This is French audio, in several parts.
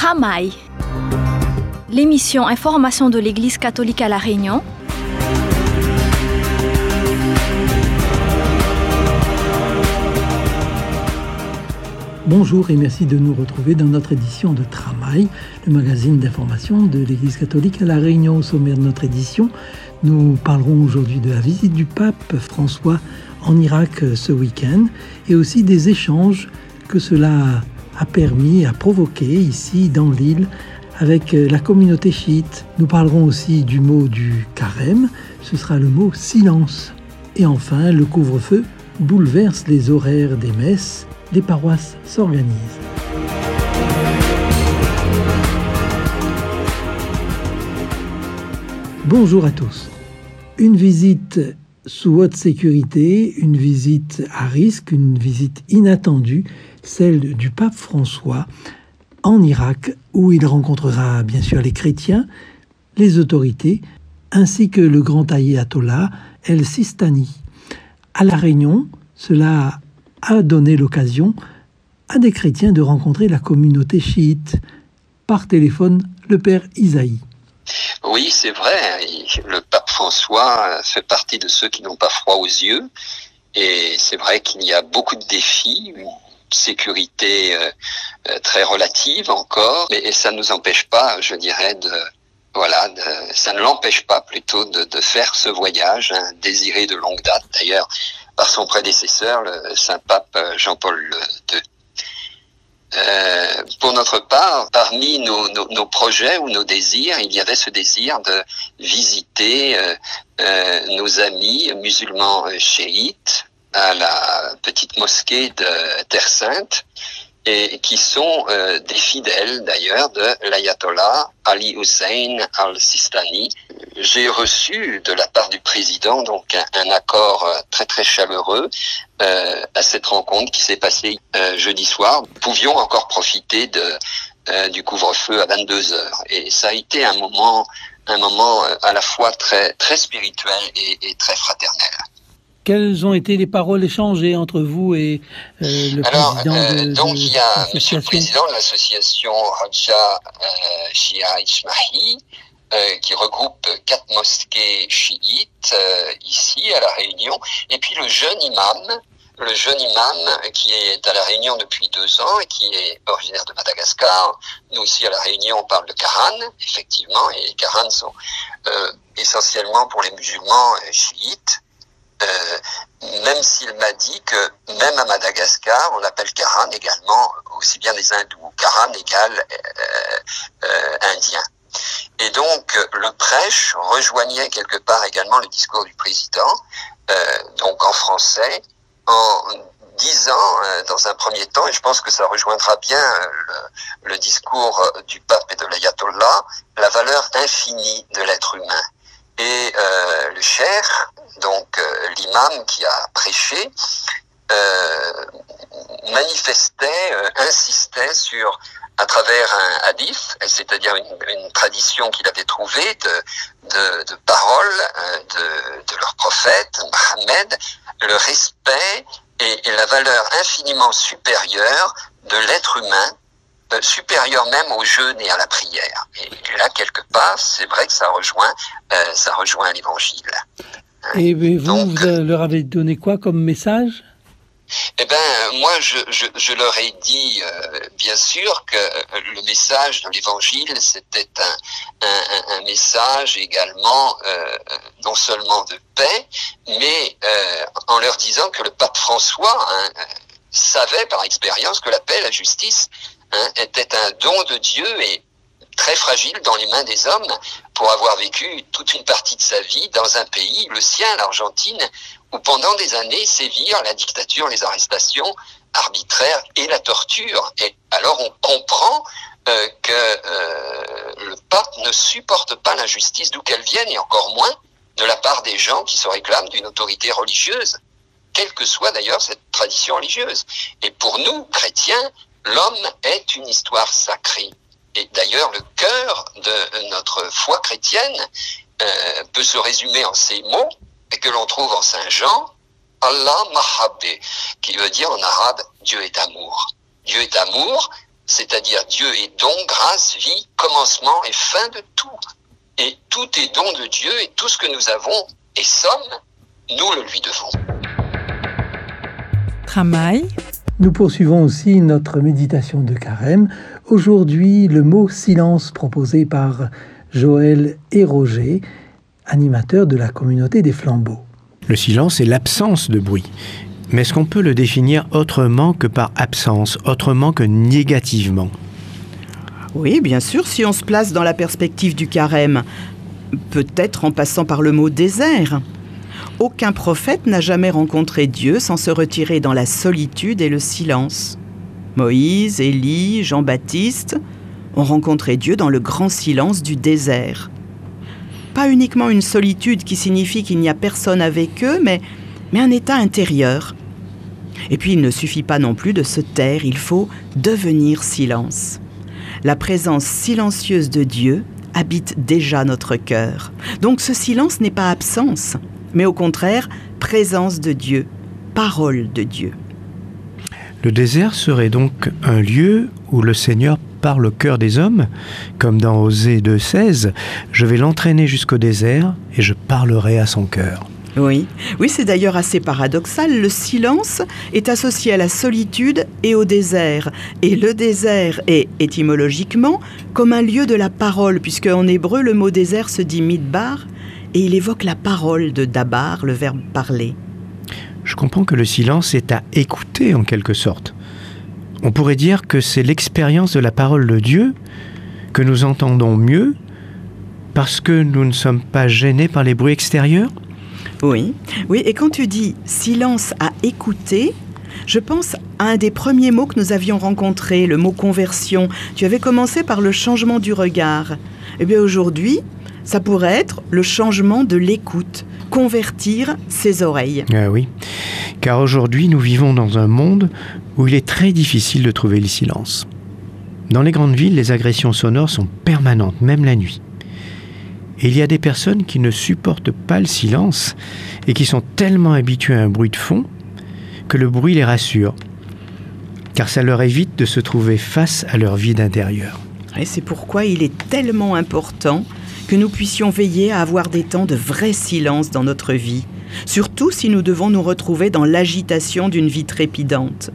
Tramail, l'émission Information de l'Église catholique à La Réunion. Bonjour et merci de nous retrouver dans notre édition de Tramail, le magazine d'information de l'Église catholique à La Réunion. Au sommaire de notre édition, nous parlerons aujourd'hui de la visite du pape François en Irak ce week-end et aussi des échanges que cela a provoqué ici dans l'île avec la communauté chiite. Nous parlerons aussi du mot du carême, ce sera le mot silence. Et enfin, le couvre-feu bouleverse les horaires des messes. Les paroisses s'organisent. Bonjour à tous. Une visite sous haute sécurité, une visite à risque, une visite inattendue, celle du pape François en Irak, où il rencontrera bien sûr les chrétiens, les autorités, ainsi que le grand ayatollah El-Sistani. À La Réunion, cela a donné l'occasion à des chrétiens de rencontrer la communauté chiite. Par téléphone, le père Isaïe. Oui, c'est vrai. Le pape François fait partie de ceux qui n'ont pas froid aux yeux. Et c'est vrai qu'il y a beaucoup de défis, une sécurité très relative encore. Et ça ne nous empêche pas, je dirais, ça ne l'empêche pas plutôt de faire ce voyage désiré de longue date. D'ailleurs, par son prédécesseur, le Saint-Pape Jean-Paul II. Pour notre part, parmi nos projets ou nos désirs, il y avait ce désir de visiter nos amis musulmans chiites à la petite mosquée de Terre Sainte, et qui sont des fidèles d'ailleurs de l'ayatollah Ali Hussein al-Sistani. J'ai reçu de la part du président donc un accord très très chaleureux à cette rencontre qui s'est passée jeudi soir. Nous pouvions encore profiter du couvre-feu à 22h, et ça a été un moment à la fois très très spirituel et très fraternel. Quelles ont été les paroles échangées entre vous et le président donc il y a Monsieur le Président de l'association Raja Shia Ismahi qui regroupe 4 mosquées chiites ici à La Réunion, et puis le jeune imam qui est à La Réunion depuis 2 ans et qui est originaire de Madagascar. Nous ici à La Réunion on parle de Quran, effectivement, et les Quran sont essentiellement pour les musulmans chiites. Même s'il m'a dit que même à Madagascar, on appelle Quran également aussi bien des hindous. Quran égale indien. Et donc le prêche rejoignait quelque part également le discours du président, donc en français, en disant dans un premier temps, et je pense que ça rejoindra bien le discours du pape et de l'ayatollah, la valeur infinie de l'être humain. Et le cheikh, donc l'imam qui a prêché, insistait sur, à travers un hadith, c'est-à-dire une tradition qu'il avait trouvée de paroles de leur prophète, Mohammed, le respect et la valeur infiniment supérieure de l'être humain, supérieur même au jeûne et à la prière. Et là, quelque part, c'est vrai que ça rejoint l'évangile. Et vous leur avez donné quoi comme message ? Eh ben, moi, je leur ai dit, bien sûr, que le message de l'évangile, c'était un message également, non seulement de paix, mais en leur disant que le pape François savait par expérience que la paix et la justice était un don de Dieu et très fragile dans les mains des hommes, pour avoir vécu toute une partie de sa vie dans un pays, le sien, l'Argentine, où pendant des années sévirent la dictature, les arrestations arbitraires et la torture. Et alors on comprend que le pape ne supporte pas l'injustice d'où qu'elle vienne, et encore moins de la part des gens qui se réclament d'une autorité religieuse, quelle que soit d'ailleurs cette tradition religieuse. Et pour nous, chrétiens, l'homme est une histoire sacrée. Et d'ailleurs, le cœur de notre foi chrétienne peut se résumer en ces mots, et que l'on trouve en Saint Jean, Allah Mahabbe, qui veut dire en arabe Dieu est amour. Dieu est amour, c'est-à-dire Dieu est don, grâce, vie, commencement et fin de tout. Et tout est don de Dieu et tout ce que nous avons et sommes, nous le lui devons. Tramaï. Nous poursuivons aussi notre méditation de carême. Aujourd'hui, le mot silence proposé par Joël et Roger, animateurs de la communauté des Flambeaux. Le silence est l'absence de bruit. Mais est-ce qu'on peut le définir autrement que par absence, autrement que négativement ? Oui, bien sûr, si on se place dans la perspective du carême. Peut-être en passant par le mot désert. Aucun prophète n'a jamais rencontré Dieu sans se retirer dans la solitude et le silence. Moïse, Élie, Jean-Baptiste ont rencontré Dieu dans le grand silence du désert. Pas uniquement une solitude qui signifie qu'il n'y a personne avec eux, mais un état intérieur. Et puis il ne suffit pas non plus de se taire, il faut devenir silence. La présence silencieuse de Dieu habite déjà notre cœur. Donc ce silence n'est pas absence, mais au contraire, présence de Dieu, parole de Dieu. Le désert serait donc un lieu où le Seigneur parle au cœur des hommes, comme dans Osée 2,16, « Je vais l'entraîner jusqu'au désert et je parlerai à son cœur ». Oui, c'est d'ailleurs assez paradoxal. Le silence est associé à la solitude et au désert. Et le désert est, étymologiquement, comme un lieu de la parole, puisque en hébreu, le mot désert se dit midbar, et il évoque la parole de dabar, le verbe parler. Je comprends que le silence est à écouter en quelque sorte. On pourrait dire que c'est l'expérience de la parole de Dieu que nous entendons mieux parce que nous ne sommes pas gênés par les bruits extérieurs. Oui, et quand tu dis silence à écouter, je pense à un des premiers mots que nous avions rencontrés, le mot conversion. Tu avais commencé par le changement du regard. Eh bien aujourd'hui, ça pourrait être le changement de l'écoute, convertir ses oreilles. Ah oui, car aujourd'hui nous vivons dans un monde où il est très difficile de trouver le silence. Dans les grandes villes, les agressions sonores sont permanentes, même la nuit. Et il y a des personnes qui ne supportent pas le silence et qui sont tellement habituées à un bruit de fond que le bruit les rassure, car ça leur évite de se trouver face à leur vide intérieur. Et c'est pourquoi il est tellement important que nous puissions veiller à avoir des temps de vrai silence dans notre vie, surtout si nous devons nous retrouver dans l'agitation d'une vie trépidante.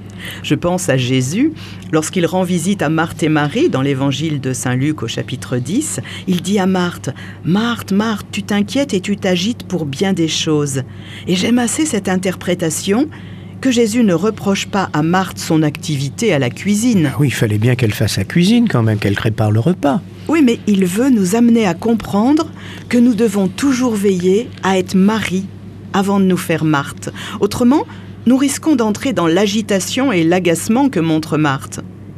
Je pense à Jésus, lorsqu'il rend visite à Marthe et Marie dans l'évangile de Saint Luc au chapitre 10, il dit à Marthe « Marthe, Marthe, tu t'inquiètes et tu t'agites pour bien des choses. » Et j'aime assez cette interprétation que Jésus ne reproche pas à Marthe son activité à la cuisine. Oui, il fallait bien qu'elle fasse la cuisine quand même, qu'elle prépare le repas. Oui, mais il veut nous amener à comprendre que nous devons toujours veiller à être Marie avant de nous faire Marthe. Autrement, nous risquons d'entrer dans l'agitation et l'agacement que montre Marthe.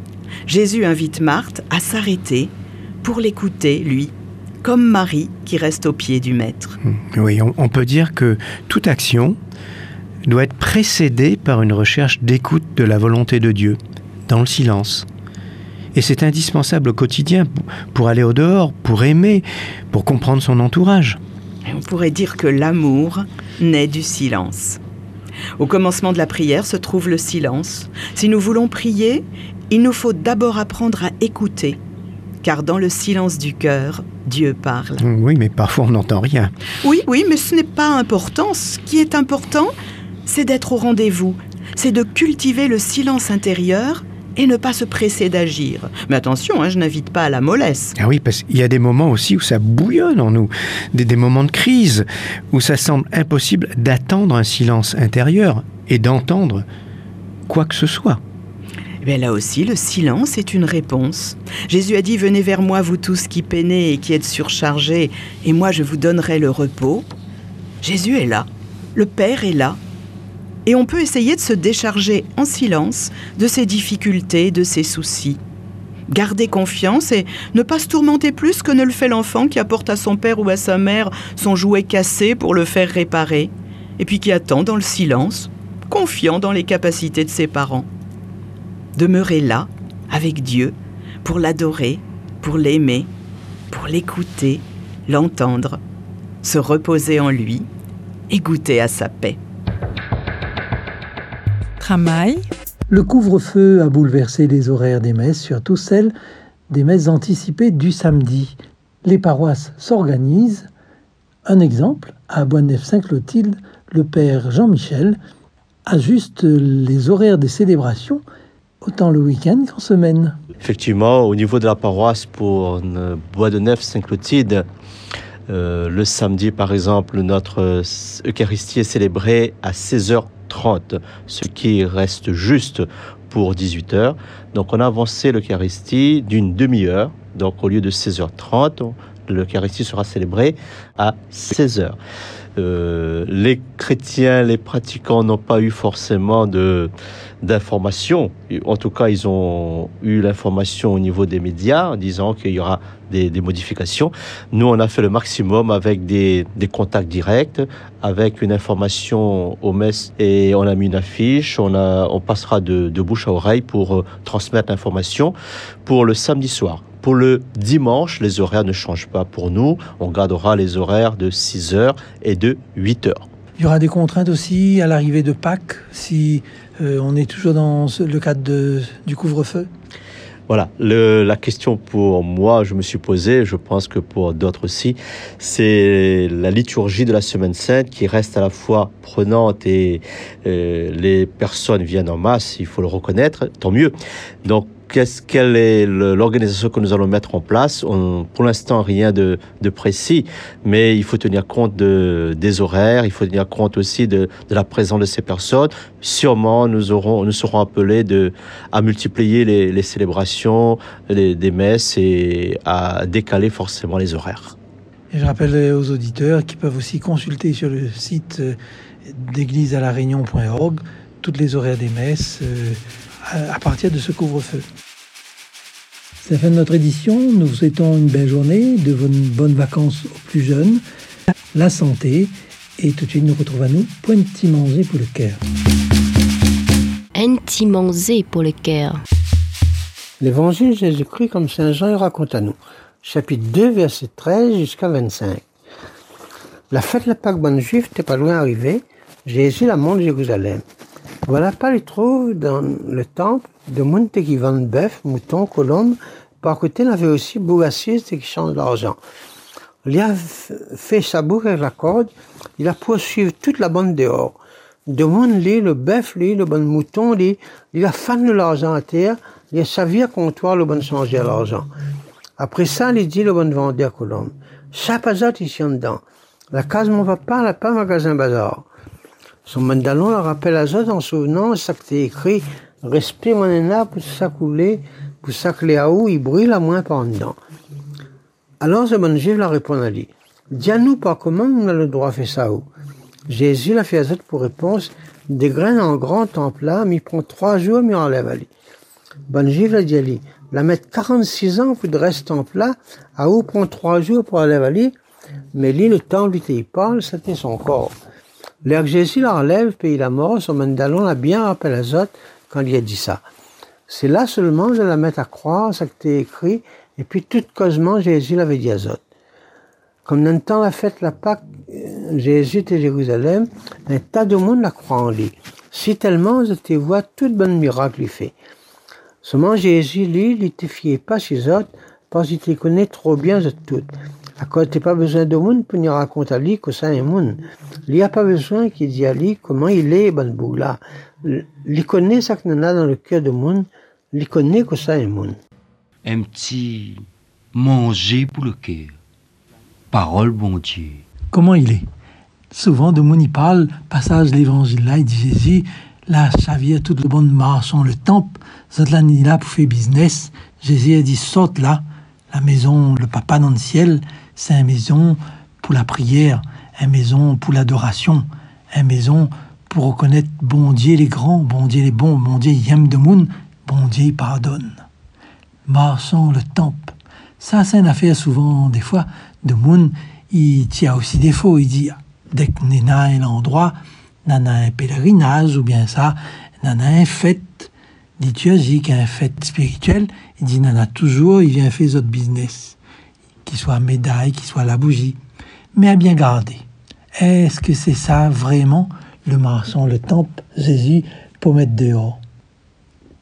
Jésus invite Marthe à s'arrêter pour l'écouter, lui, comme Marie qui reste aux pieds du Maître. Oui, on peut dire que toute action doit être précédée par une recherche d'écoute de la volonté de Dieu, dans le silence. Et c'est indispensable au quotidien pour aller au dehors, pour aimer, pour comprendre son entourage. On pourrait dire que l'amour naît du silence. Au commencement de la prière se trouve le silence. Si nous voulons prier, il nous faut d'abord apprendre à écouter, car dans le silence du cœur, Dieu parle. Oui, mais parfois on n'entend rien. Oui, mais ce n'est pas important. Ce qui est important, c'est d'être au rendez-vous. C'est de cultiver le silence intérieur et ne pas se presser d'agir. Mais attention, je n'invite pas à la mollesse. Ah oui, parce qu'il y a des moments aussi où ça bouillonne en nous, des moments de crise, où ça semble impossible d'attendre un silence intérieur et d'entendre quoi que ce soit. bien là aussi, le silence est une réponse. Jésus a dit « Venez vers moi, vous tous qui peinez et qui êtes surchargés, et moi je vous donnerai le repos ». Jésus est là, le Père est là. Et on peut essayer de se décharger en silence de ses difficultés, de ses soucis. Garder confiance et ne pas se tourmenter plus que ne le fait l'enfant qui apporte à son père ou à sa mère son jouet cassé pour le faire réparer, et puis qui attend dans le silence, confiant dans les capacités de ses parents. Demeurer là, avec Dieu, pour l'adorer, pour l'aimer, pour l'écouter, l'entendre, se reposer en lui et goûter à sa paix. Tramaï. Le couvre-feu a bouleversé les horaires des messes, surtout celles des messes anticipées du samedi. Les paroisses s'organisent. Un exemple, à Boisneuf-Sainte-Clotilde, le père Jean-Michel ajuste les horaires des célébrations autant le week-end qu'en semaine. Effectivement, au niveau de la paroisse pour Boisneuf-Sainte-Clotilde, le samedi, par exemple, notre Eucharistie est célébrée à 16h30, ce qui reste juste pour 18h. Donc, on a avancé l'Eucharistie d'une demi-heure. Donc, au lieu de 16h30, l'Eucharistie sera célébrée à 16h. Les chrétiens, les pratiquants n'ont pas eu forcément d'informations. En tout cas, ils ont eu l'information au niveau des médias en disant qu'il y aura des modifications. Nous, on a fait le maximum avec des contacts directs, avec une information aux messes et on a mis une affiche. On passera de bouche à oreille pour transmettre l'information pour le samedi soir. Pour le dimanche, les horaires ne changent pas pour nous. On gardera les horaires de 6h et de 8h. Il y aura des contraintes aussi à l'arrivée de Pâques, si on est toujours dans le cadre du couvre-feu. Voilà, la question pour moi, je me suis posée, je pense que pour d'autres aussi, c'est la liturgie de la Semaine Sainte qui reste à la fois prenante et les personnes viennent en masse, il faut le reconnaître, tant mieux. Donc, quelle est l'organisation que nous allons mettre en place? Pour l'instant, rien de précis, mais il faut tenir compte des horaires, il faut tenir compte aussi de la présence de ces personnes. Sûrement, nous serons appelés à multiplier les célébrations, des messes et à décaler forcément les horaires. Et je rappelle aux auditeurs qui peuvent aussi consulter sur le site d'églisealaréunion.org toutes les horaires des messes à partir de ce couvre-feu. C'est la fin de notre édition. Nous vous souhaitons une belle journée, de bonnes vacances aux plus jeunes, la santé, et tout de suite nous retrouvons à nous pour un petit manger pour le cœur. Un petit manger pour le cœur. L'évangile Jésus-Christ comme Saint Jean il raconte à nous. Chapitre 2, verset 13 jusqu'à 25. La fête de la Pâque bonne juive n'était pas loin d'arriver. Jésus la monte de Jérusalem. Voilà pas, il trouve dans le temple de monde qui vendent bœuf, mouton, colombe. Par côté, il avait aussi bougassiste qui change l'argent. Il a fait sa boucle avec la corde. Il a poursuivi toute la bande dehors. De monde, le bœuf, le bon mouton, il a fan de l'argent à terre. Il a servi à comptoir le bon changer à l'argent. Après ça, il dit le bon vendeur colombe. Chaque bazar ici en dedans. La case mon papa n'a pas magasin bazar. Son mandalon le rappelle à Zot en souvenant ça que t'es écrit. Respire mon énard pour ça couler, pour ça que les haouts, ils brûlent à moins par en dedans. Alors ce bon juif la répond à lui. Dis-nous par comment on a le droit de faire ça où? Jésus l'a fait à Zot pour réponse. Des graines en grand temple là, mais il prend 3 jours, mais il enlève à lui. Bon juif l'a dit à lui. La mettre 46 ans pour de reste temple là, à où prend 3 jours pour enlever à lui. Mais lui, le temps, lui, il parle, c'était son corps. L'air que Jésus la relève, puis il a mort, son mandalon l'a bien rappelé à Zot quand il a dit ça. C'est là seulement de la mettre à croire, ça que t'es écrit, et puis tout causement, Jésus l'avait dit à Zot. Comme dans le temps la fête, la Pâque, Jésus était à Jérusalem, un tas de monde la croit en lui. Si tellement, je te vois tout bon miracle lui fait. Seulement Jésus, lui, il te fiait pas chez Zot, parce qu'il te connaît trop bien de tout. À cause t'as pas besoin de monde pour nous raconter à lui que ça est monde. Il n'y a pas besoin qu'il dise à lui comment il est, bon bout là. Il connaît ça que nous a dans le cœur de monde. Il connaît que ça est monde. Un petit manger pour le cœur. Parole bon Dieu. Comment il est? Souvent, de monde il parle, passage de l'évangile là, il dit Jésus, là, ça vient tout le bon marchand, le temple, ça là, il est là pour faire business. Jésus a dit, saute là, la maison, le papa dans le ciel, c'est une maison pour la prière, une maison pour l'adoration, une maison pour reconnaître bon Dieu les grands, bon Dieu les bons, bon Dieu il aime de monde, bon Dieu il pardonne. Marchand, le temple, ça c'est une affaire souvent, des fois, de monde, il tient aussi des faux, il dit, dès qu'on est dans un endroit, dans un pèlerinage, ou bien ça, dans un fête liturgique, un fête spirituelle, il dit, il toujours, il vient faire autre business, qu'il soit médaille, qu'il soit la bougie, mais à bien garder. Est-ce que c'est ça vraiment, le marchand, le temple, Jésus, pour mettre dehors?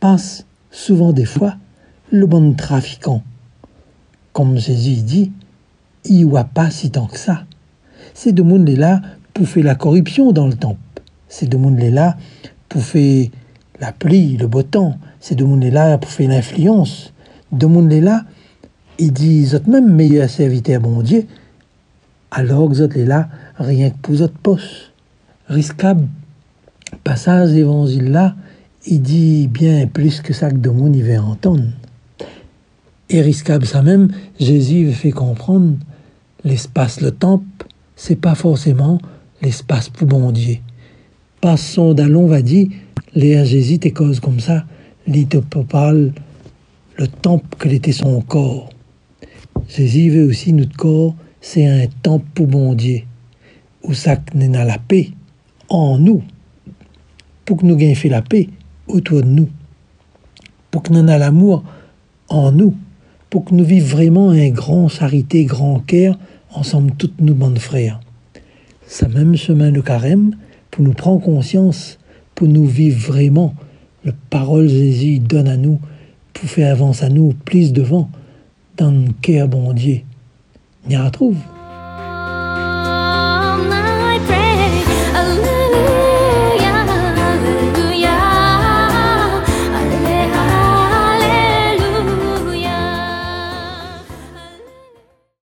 pense souvent des fois le bon trafiquant. Comme Jésus dit, il n'y a pas si tant que ça. C'est de monde là pour faire la corruption dans le temple. C'est de monde là pour faire la pluie, le beau temps. C'est de monde là pour faire l'influence. De monde là, il dit autres même meilleur serviteur bon Dieu, alors que autres là rien que pour autres postes. Risquable passage d'évangile là, il dit bien plus que ça que de monde il veut entendre. Et risquable ça même, Jésus veut faire comprendre l'espace, le temple, c'est pas forcément l'espace pour bon Dieu. Passons d'allons, va dire, les Jésus te cause comme ça, il te parle le temple que l'était son corps. Jésus veut aussi notre corps, c'est un temple pour bon Dieu, où ça n'est la paix en nous, pour que nous gagnions fait la paix autour de nous, pour que nous ayons l'amour en nous, pour que nous vivions vraiment un grand charité, grand cœur, ensemble toutes nos bonnes frères. Ça même chemin de carême, pour nous prendre conscience, pour nous vivre vraiment, la parole Jésus donne à nous, pour faire avancer à nous plus devant, dans le cœur bon Dieu. On y retrouve.